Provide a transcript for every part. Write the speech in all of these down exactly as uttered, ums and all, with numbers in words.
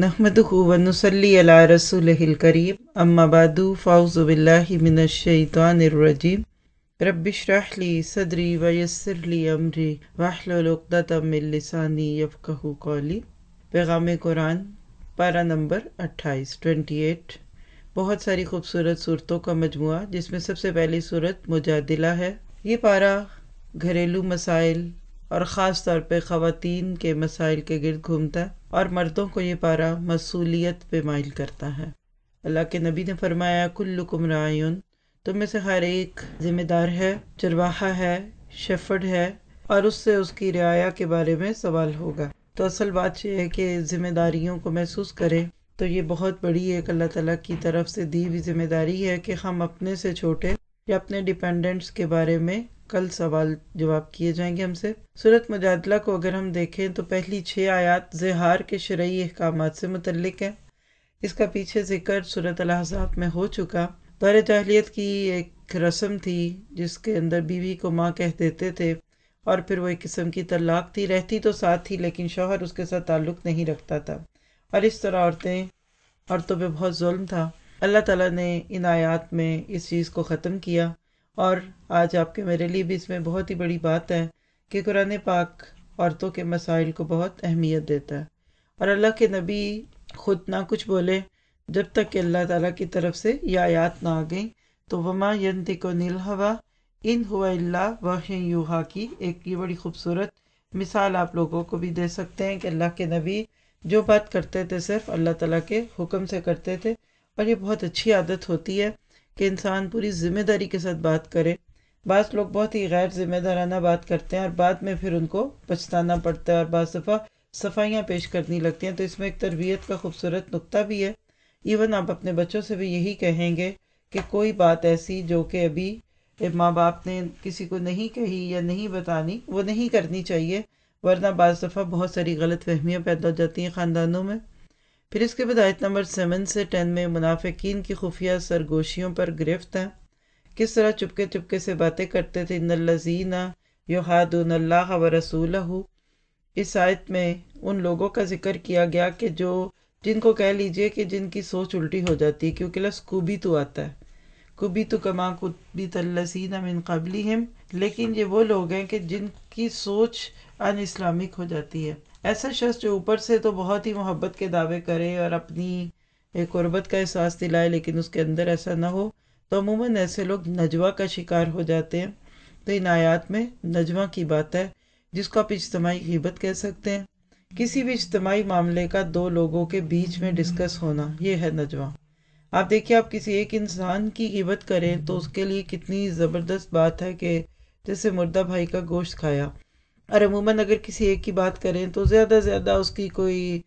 नहमदुहु व नुसल्ली अला रसूलिहिल करीम अम्मा बादु फ़ाउज़ु बिल्लाहि मिनश शैतानिर रजीम रब्बिश्रह ली सदरी व यस्सिर ली अमरी वहलुल उक़दतम मिन लिसानी यफ़क़हू क़ौली। पैगाम कुरान पारा नंबर अट्ठाईस अट्ठाईस। बहुत सारी खूबसूरत सूरतों का मजमुआ, जिसमें सबसे पहली सूरत मुजादिला है। ये पारा घरेलू मसाइल और ख़ास तौर पे ख़वातीन के मसाइल के गिर्द घूमता है और मर्दों को ये पारा मसूलियत पे माइल करता है। अल्लाह के नबी ने फरमाया, कुल्लुकुम रायुन, तुम में से हर एक जिम्मेदार है, चरवाहा है, शेफर्ड है और उससे उसकी रियाया के बारे में सवाल होगा। तो असल बात यह है कि जिम्मेदारियों को महसूस करें तो ये बहुत बड़ी एक अल्लाह ताला की तरफ से दी हुई जिम्मेदारी है कि हम अपने से छोटे या अपने डिपेंडेंट्स के बारे में कल सवाल जवाब किए जाएंगे हमसे। सूरत मुजादला को अगर हम देखें तो पहली छः आयात ज़िहार के शरई अहकामात से मुतल्लिक है। इसका पीछे जिक्र सूरत अल-अहज़ाब में हो चुका। दौर जाहिलियत की एक रस्म थी जिसके अंदर बीवी को माँ कह देते थे और फिर वो एक किस्म की तलाक थी, रहती तो साथ थी लेकिन शौहर उसके साथ ताल्लुक़ नहीं रखता था और इस तरह औरतें औरतों पे बहुत जुल्म था। अल्लाह ताला ने इन आयात में इस चीज़ को ख़त्म किया और आज आपके मेरे लिए भी इसमें बहुत ही बड़ी बात है कि कुरान पाक औरतों के मसाइल को बहुत अहमियत देता है और अल्लाह के नबी खुद ना कुछ बोले जब तक कि अल्लाह ताला की तरफ से ये आयात ना आ गई। तो वमा यंतिकु अनिल हवा इन हुवा इल्ला वहयुन यूहा की एक ये बड़ी खूबसूरत मिसाल आप लोगों को भी दे सकते हैं कि अल्लाह के नबी जो बात करते थे सिर्फ अल्लाह ताला के हुक्म से करते थे और ये बहुत अच्छी आदत होती है कि इंसान पूरी ज़िम्मेदारी के साथ बात करे। बाज़ लोग बहुत ही गैर ज़िम्मेदाराना बात करते हैं और बाद में फिर उनको पछताना पड़ता है और बाज़ दफ़ा सफाइयाँ पेश करनी लगती हैं। तो इसमें एक तरबियत का खूबसूरत नुक्ता भी है। इवन आप अपने बच्चों से भी यही कहेंगे कि कोई बात ऐसी जो कि अभी माँ बाप ने किसी को नहीं कही या नहीं बतानी, वो नहीं करनी चाहिए, वरना बाज़ दफ़ा बहुत सारी गलत फहमियाँ पैदा हो जाती हैं ख़ानदानों में। फिर इसके बाद आयत नंबर सेवन से टेन में मुनाफिकीन की खुफिया सरगोशियों पर गिरफ्त है, किस तरह चुपके चुपके से बातें करते थे। इन्नल्लज़ीना युहादुनल्लाह व रसूलहू, इस आयत में उन लोगों का जिक्र किया गया कि जो जिनको कह लीजिए कि जिनकी सोच उल्टी हो जाती है, क्योंकि लफ्ज़ कुबीतु आता है, कुबीतु कमा कुबितल्लज़ीना मिन क़ब्लिहिम, लेकिन ये वो लोग हैं कि जिनकी सोच अन इस्लामिक हो जाती है। ऐसा शख्स जो ऊपर से तो बहुत ही मोहब्बत के दावे करे और अपनी एक क़ुरबत का एहसास दिलाए लेकिन उसके अंदर ऐसा ना हो, तो अमूमन ऐसे लोग नजवा का शिकार हो जाते हैं। तो इन आयात में नजवा की बात है, जिसको आप इज्तिमाई ग़ीबत कह सकते हैं। किसी भी इज्तिमाई मामले का दो लोगों के बीच में डिस्कस होना, ये है नजवा। आप देखिए, आप किसी एक इंसान की ग़ीबत करें तो उसके लिए कितनी ज़बरदस्त बात है कि जैसे मुर्दा भाई का गोश्त खाया। और अमूमन अगर किसी एक की बात करें तो ज़्यादा से ज़्यादा उसकी कोई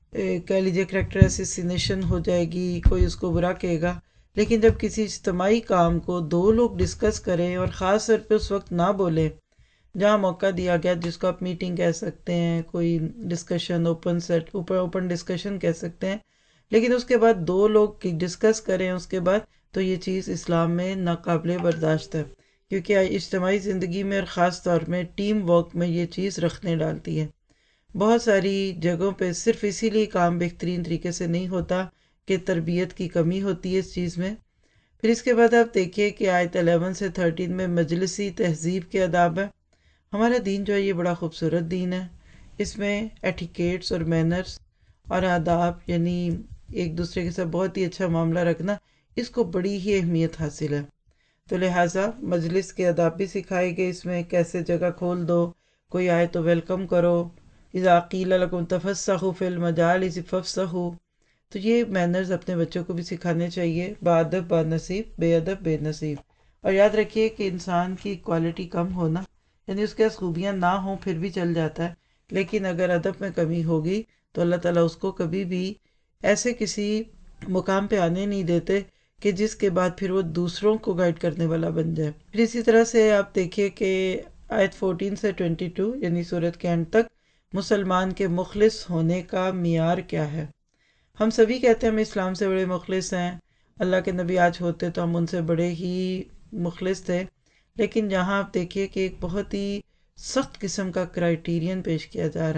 कह लीजिए करैक्टर असैसिनेशन हो जाएगी, कोई उसको बुरा कहेगा। लेकिन जब किसी इज्तिमाई काम को दो लोग डिस्कस करें और ख़ास तौर पे उस वक्त ना बोलें जहाँ मौका दिया गया, जिसको आप मीटिंग कह सकते हैं, कोई डिस्कशन ओपन सेट ऊपर ओपन डिस्कशन कह सकते हैं, लेकिन उसके बाद दो लोग डिस्कस करें उसके बाद, तो ये चीज़ इस्लाम में नाकाबिले बर्दाश्त है, क्योंकि इज्तिमाई ज़िंदगी में और ख़ास तौर में टीम वर्क में ये चीज़ रखने डालती है। बहुत सारी जगहों पे सिर्फ इसीलिए काम बेहतरीन तरीके से नहीं होता कि तरबियत की कमी होती है इस चीज़ में। फिर इसके बाद आप देखिए कि आयत ग्यारह से तेरह में मजलिसी तहज़ीब के आदाब है। हमारा दीन जो है ये बड़ा खूबसूरत दीन है। इसमें एटिकेट्स और मैनर्स और आदाब, यानी एक दूसरे के साथ बहुत ही अच्छा मामला रखना, इसको बड़ी ही अहमियत हासिल है। तो लिहाजा मजलिस के आदाब भी सिखाए गए इसमें, कैसे जगह खोल दो, कोई आए तो वेलकम करो, इज़ा क़ील लकुम तफ़स्सहू फ़िल मजालिस फ़फ़्सहू। तो ये मैनर्स अपने बच्चों को भी सिखाने चाहिए, बाअदब बानसीब, बेअदब बेनसीब। और याद रखिए कि इंसान की क्वालिटी कम होना, यानी उसके पास खूबियाँ ना हों फिर भी चल जाता है, लेकिन अगर अदब में कमी होगी तो अल्लाह ताला उसको कभी भी ऐसे किसी मुकाम पे आने नहीं देते कि जिसके बाद फिर वो दूसरों को गाइड करने वाला बन जाए। फिर इसी तरह से आप देखिए कि आयत चौदह से बाईस यानी सूरत के अंत तक मुसलमान के मुखलिस होने का मियार क्या है। हम सभी कहते हैं हम इस्लाम से बड़े मुखलिस हैं, अल्लाह के नबी आज होते तो हम उनसे बड़े ही मुखलिस थे, लेकिन यहाँ आप देखिए कि एक बहुत ही सख्त किस्म का क्राइटेरियन पेश किया जा रहा है।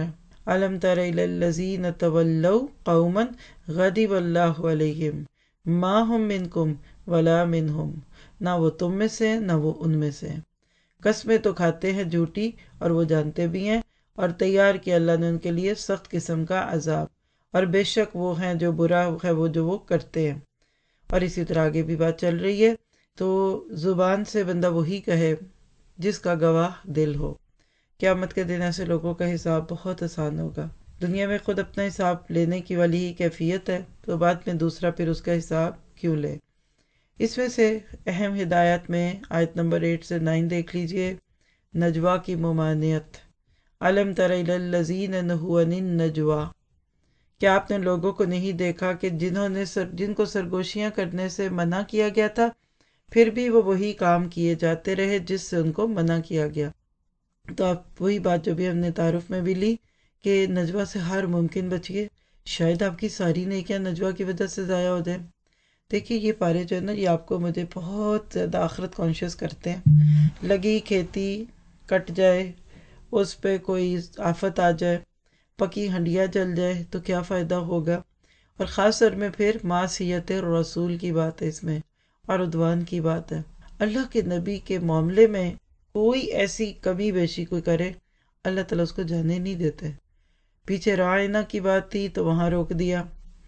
अलम तरा इलल लज़ीना तवल्लव कौमन गदिब अल्लाहु अलैहिम मा हुम मिनकुम वला मिनहुम, ना वो तुम में से ना वो उनमें से। कसमें तो खाते हैं झूठी और वो जानते भी हैं, और तैयार किया अल्लाह ने उनके लिए सख्त किस्म का अजाब, और बेशक वो हैं जो बुरा है वो जो वो करते हैं। और इसी तरह आगे भी बात चल रही है। तो ज़ुबान से बंदा वही कहे जिसका गवाह दिल हो। क़यामत के दिन ऐसे लोगों का हिसाब बहुत आसान होगा। दुनिया में खुद अपना हिसाब लेने की वाली ही कैफियत है, तो बाद में दूसरा फिर उसका हिसाब क्यों ले। इसमें से अहम हिदायत में आयत नंबर एट से नाइन देख लीजिए। नजवा की ममानियत। अलम तरा इलल लज़ीना नहू अनिन नजवा, क्या आपने लोगों को नहीं देखा कि जिन्होंने सर, जिनको सरगोशियां करने से मना किया गया था, फिर भी वो वही काम किए जाते रहे जिससे उनको मना किया गया। तो आप वही बात जो भी हमने तारुफ में भी ली कि नजवा से हर मुमकिन बचिए, शायद आपकी सारी नेकियां नजवा की वजह से ज़ाया हो जाए। देखिए ये पारे जो है ना, ये आपको मुझे बहुत ज़्यादा आखिरत कॉन्शियस करते हैं। लगी खेती कट जाए, उस पर कोई आफत आ जाए, पकी हंडिया जल जाए तो क्या फ़ायदा होगा। और ख़ास तौर में फिर मासियत रसूल की बात है इसमें, और उद्वान की बात है। अल्लाह के नबी के मामले में कोई ऐसी कमी बेशी कोई करे, अल्लाह ताला उसको जाने नहीं देते। पीछे रायना की बात थी तो वहाँ रोक दिया,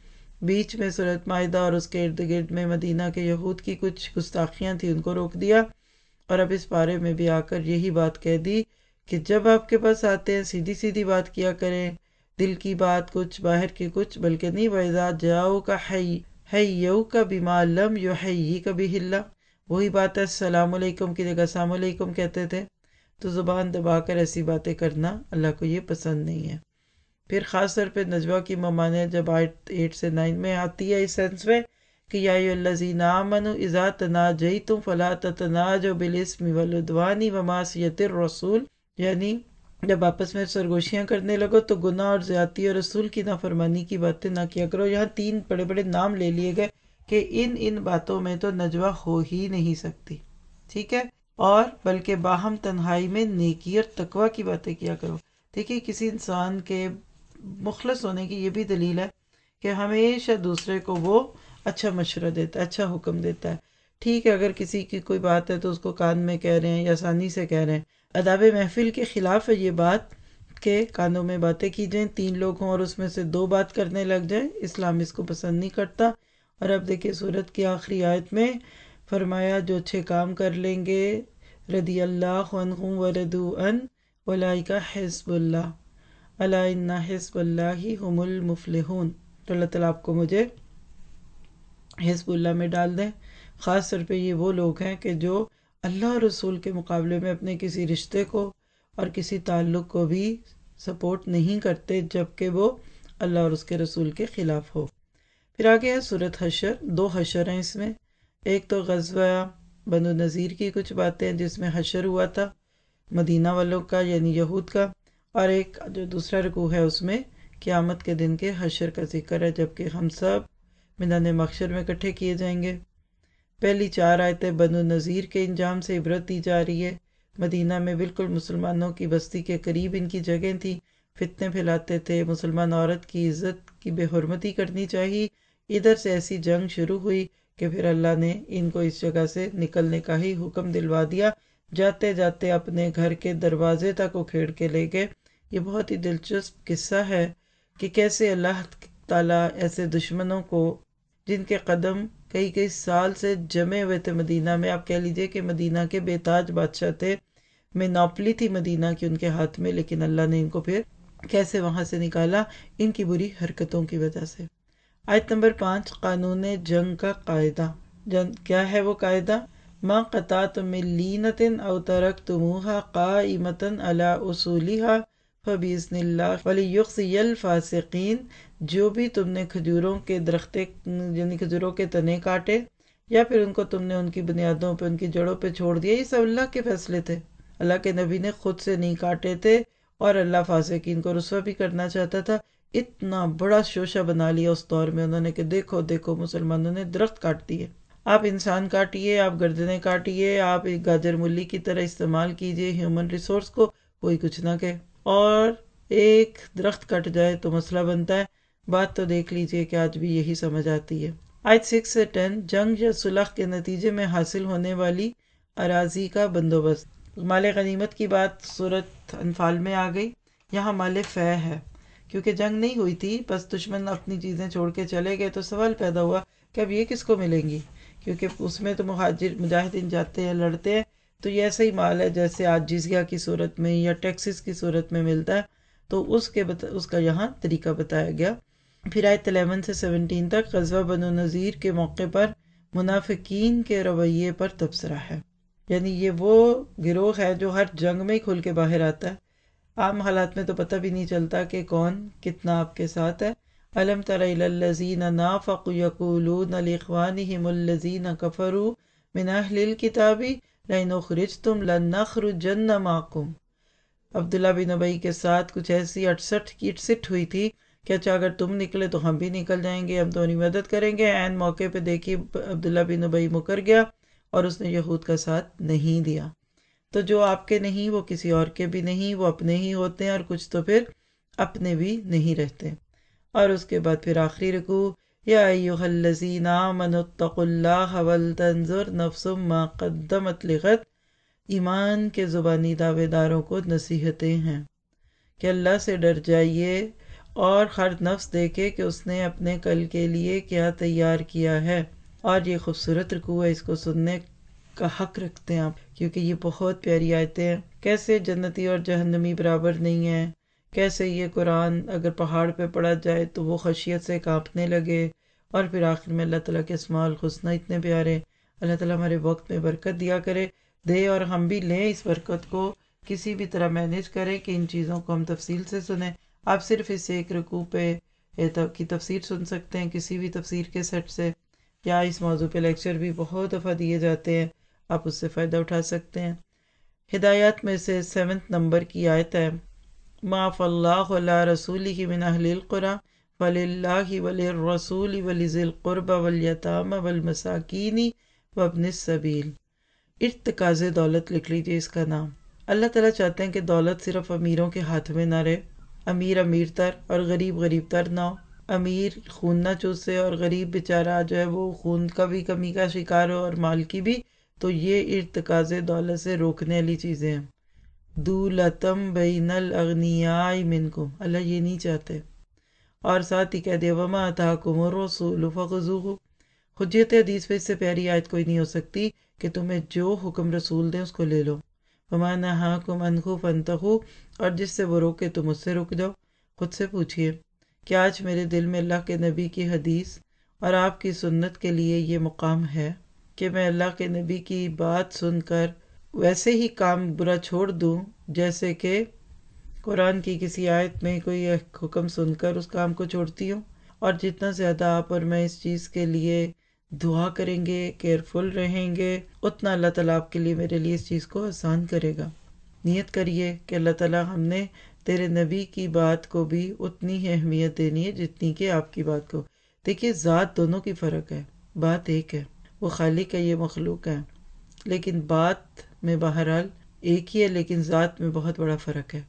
बीच में सूरत माइदा और उसके इर्द गिर्द में मदीना के यहूद की कुछ गुस्ताखियाँ थी, उनको रोक दिया। और अब इस बारे में भी आकर यही बात कह दी कि जब आपके पास आते हैं सीधी सीधी बात किया करें, दिल की बात कुछ बाहर की कुछ, बल्कि नहीं। वैज़ा जाओ का हय्यौ का बिमा लम युहय्यि का बिहिल्ला, वही बात है अस्सलाम वालेकुम की जगह अस्सलाम वालेकुम कहते थे। तो ज़ुबान दबाकर ऐसी बातें करना अल्लाह को ये पसंद नहीं है। फिर ख़ास तौर पे नजवा की ममानियत जब आयत एट से नाइन में आती है इस सेंस में कि या अय्युहल्लज़ीना आमनू इज़ा तनाजयतुम फ़ला ततनाजौ बिलिस्मि वल उद्वानि व मासियतिर रसूल, यानी जब आपस में सरगोशियाँ करने लगो तो गुनाह और ज़्यादती और रसूल की नाफरमानी की बातें ना किया करो। यहाँ तीन बड़े बड़े नाम ले लिए गए कि इन इन बातों में तो नजवा हो ही नहीं सकती, ठीक है। और बल्कि बाहम तन्हाई में नेकी और तकवा की बातें किया करो। देखिए किसी इंसान के मुखलस होने की ये भी दलील है कि हमेशा दूसरे को वो अच्छा मशवरा देता है, अच्छा हुक्म देता है। ठीक है, अगर किसी की कोई बात है तो उसको कान में कह रहे हैं या आसानी से कह रहे हैं। अदाब महफिल के ख़िलाफ़ है ये बात के कानों में बातें की जाएँ, तीन लोग हों और उसमें से दो बात करने लग जाए, इस्लाम इसको पसंद नहीं करता। और अब देखिए सूरत की आखिरी आयत में फरमाया जो अच्छे काम कर लेंगे रदी अल्लाह अन्हुम व रदू अन उलाइका हिज़्बुल्लाह अला इन्ना हिज़्बुल्लाहि हुमुल मुफ़्लिहून। तो अल्लाह ताला आपको मुझे हिज़्बुल्लाह में डाल दें। ख़ास तौर पे ये वो लोग हैं कि जो अल्लाह और रसूल के मुकाबले में अपने किसी रिश्ते को और किसी ताल्लुक़ को भी सपोर्ट नहीं करते, जबकि वो अल्लाह और उसके रसूल के ख़िलाफ़ हो। फिर आगे है सूरत हशर। दो हशर हैं इसमें, एक तो ग़ज़वा बनु नज़ीर की कुछ बातें जिसमें हशर हुआ था मदीना वालों का यानी यहूद का, और एक जो दूसरा रुकू है उसमें क़यामत के दिन के हशर का जिक्र है, जबकि हम सब मैदान महशर में इकट्ठे किए जाएंगे। पहली चार आयतें बनु नज़ीर के इंजाम से इबरत दी जा रही है। मदीना में बिल्कुल मुसलमानों की बस्ती के करीब इनकी जगह थी, फितने फैलाते थे, मुसलमान औरत की इज़्ज़त की बेहुरमती करनी चाहिए। इधर से ऐसी जंग शुरू हुई कि फिर अल्लाह ने इनको इस जगह से निकलने का ही हुक्म दिलवा दिया। जाते जाते अपने घर के दरवाजे तक उखेड़ के ले गए। ये बहुत ही दिलचस्प किस्सा है कि कैसे अल्लाह ताला ऐसे दुश्मनों को, जिनके कदम कई कई साल से जमे हुए थे मदीना में, आप कह लीजिए कि मदीना के बेताज बादशाह थे, मोनोपोली थी मदीना की उनके हाथ में, लेकिन अल्लाह ने इनको फिर कैसे वहाँ से निकाला, इनकी बुरी हरकतों की वजह से। आयत नंबर पाँच, कानून जंग का कायदा। जंग क्या है वो कायदा? मा क़ताअतुम मिन लीनतिन औ तरक्तुमूहा क़ाइमतन अला उसूलिहा फ़बिइज़्निल्लाह वलियुख़ज़ियल फ़ासिक़ीन। जो भी तुमने खजूरों के दरख्ते यानी खजूरों के तने काटे या फिर उनको तुमने उनकी बुनियादों पे, उनकी जड़ों पे छोड़ दिया, ये सब अल्लाह के फैसले थे। अल्लाह के नबी ने खुद से नहीं काटे थे और अल्लाह फासिकीन को रुस्वा भी करना चाहता था। इतना बड़ा शोशा बना लिया उस दौर में उन्होंने कि देखो देखो मुसलमानों ने दरख्त काट दिए। आप इंसान काटिए, आप गर्दनें काटिए, आप एक गाजर मूली की तरह इस्तेमाल कीजिए ह्यूमन रिसोर्स को, कोई कुछ ना कहे। और ایک درخت کٹ جائے تو مسئلہ بنتا ہے، بات تو دیکھ لیجئے کہ آج بھی یہی سمجھ آتی ہے۔ آیت سکس سے ٹین، جنگ یا صلح کے نتیجے میں حاصل ہونے والی اراضی کا بندوبست۔ مال غنیمت کی بات سورۃ انفال میں آ گئی، یہاں مال فے ہے، کیونکہ جنگ نہیں ہوئی تھی، بس دشمن اپنی چیزیں چھوڑ کے چلے گئے تو سوال پیدا ہوا کہ اب یہ کس کو ملیں گی، کیونکہ اس میں تو مہاجر مجاہدین جاتے ہیں، لڑتے ہیں، تو یہ ایسا ہی مال ہے جیسے آج جزیہ کی صورت میں یا ٹیکسز کی صورت میں ملتا ہے، تو اس کے بتا اس کا یہاں طریقہ بتایا گیا۔ پھر آیت الیون سے سیونٹین تک غزوہ بنو نذیر کے موقع پر منافقین کے رویے پر تبصرہ ہے، یعنی یہ وہ گروہ ہے جو ہر جنگ میں کھل کے باہر آتا ہے، عام حالات میں تو پتہ بھی نہیں چلتا کہ کون کتنا آپ کے ساتھ ہے۔ أَلَمْ تَرَ إِلَى الَّذِينَ نَافَقُوا يَقُولُونَ لِإِخْوَانِهِمُ الَّذِينَ كَفَرُوا مِنْ أَهْلِ الْكِتَابِ لَئِنْ أُخْرِجْتُمْ لَنَخْرُجَنَّ مَعَكُمْ۔ عبداللہ بن ابی کے ساتھ کچھ ایسی اٹسٹھ کی اٹسٹ ہوئی تھی کہ اچھا اگر تم نکلے تو ہم بھی نکل جائیں گے، ہم تمہاری مدد کریں گے۔ عین موقع پہ دیکھیے عبداللہ بن ابی مکر گیا اور اس نے یہود کا ساتھ نہیں دیا۔ تو جو آپ کے نہیں وہ کسی اور کے بھی نہیں، وہ اپنے ہی ہوتے ہیں، اور کچھ تو پھر اپنے بھی نہیں رہتے۔ اور اس کے بعد پھر آخری رکوع، یا ایھا الذین آمنوا اتقوا اللہ ولتنظر نفس ما قدمت لغد، ایمان کے زبانی دعوے داروں کو نصیحتیں ہیں کہ اللہ سے ڈر جائیے اور ہر نفس دیکھے کہ اس نے اپنے کل کے لیے کیا تیار کیا ہے۔ اور یہ خوبصورت رکوع ہے، اس کو سننے کا حق رکھتے ہیں آپ، کیونکہ یہ بہت پیاری آیتیں ہیں۔ کیسے جنتی اور جہنمی برابر نہیں ہیں، کیسے یہ قرآن اگر پہاڑ پہ پڑا جائے تو وہ خشیت سے کانپنے لگے، اور پھر آخر میں اللہ تعالیٰ کے اسماء الحسنی اتنے پیارے۔ اللہ تعالیٰ ہمارے وقت میں برکت دیا کرے دے، اور ہم بھی لیں اس برکت کو، کسی بھی طرح مینیج کریں کہ ان چیزوں کو ہم تفصیل سے سنیں۔ آپ صرف اس ایک رکوع پہ کی تفسیر سن سکتے ہیں کسی بھی تفسیر کے سیٹ سے، یا اس موضوع پہ لیکچر بھی بہت دفعہ دیے جاتے ہیں، آپ اس سے فائدہ اٹھا سکتے ہیں۔ ہدایات میں سے سیونتھ نمبر کی آیت ہے، ما فَ اللَّهُ عَلَىٰ رَسُولِهِ مِنْ أَهْلِ الْقُرَىٰ فَلِلَّهِ وَلِلرَّسُولِ وَلِذِي الْقُرْبَىٰ وَالْيَتَامَىٰ وَالْمَسَاكِينِ وَابْنِ السَّبِيلِ۔ ارتکاز دولت لکھ لیجیے اس کا نام۔ اللہ تعالیٰ چاہتے ہیں کہ دولت صرف امیروں کے ہاتھ میں نہ رہے، امیر امیر تر اور غریب غریب تر نہ ہو، امیر خون نہ چوسے اور غریب بیچارہ جو ہے وہ خون کا بھی کمی کا شکار ہو اور مال کی بھی، تو یہ ارتکاز دولت سے روکنے والی چیزیں ہیں۔ دولتم بین الاغنیاء منکم، اللہ یہ نہیں چاہتے۔ اور ساتھ ہی کہہ دیا وما آتاکم الرسول فخذوہ، حجت حدیث پہ اس سے پیاری آیت کوئی نہیں ہو سکتی کہ تمہیں جو حکم رسول دیں اس کو لے لو۔ وما نہاکم عنہ فانتہوا، اور جس سے وہ روکے تم اس سے رک جاؤ۔ خود سے پوچھئے کہ آج میرے دل میں اللہ کے نبی کی حدیث اور آپ کی سنت کے لیے یہ مقام ہے کہ میں اللہ کے نبی کی بات سن کر ویسے ہی کام برا چھوڑ دوں جیسے کہ قرآن کی کسی آیت میں کوئی حکم سن کر اس کام کو چھوڑتی ہوں، اور جتنا زیادہ آپ اور میں اس چیز کے لیے دعا کریں گے، کیئرفل رہیں گے، اتنا اللہ تعالیٰ آپ کے لیے میرے لیے اس چیز کو آسان کرے گا۔ نیت کریے کہ اللہ تعالیٰ ہم نے تیرے نبی کی بات کو بھی اتنی ہی اہمیت دینی ہے جتنی کہ آپ کی بات کو۔ دیکھیے ذات دونوں کی فرق ہے، بات ایک ہے، وہ خالق ہے، یہ مخلوق ہے، لیکن بات میں بہرحال ایک ہی ہے، لیکن ذات میں بہت بڑا فرق ہے۔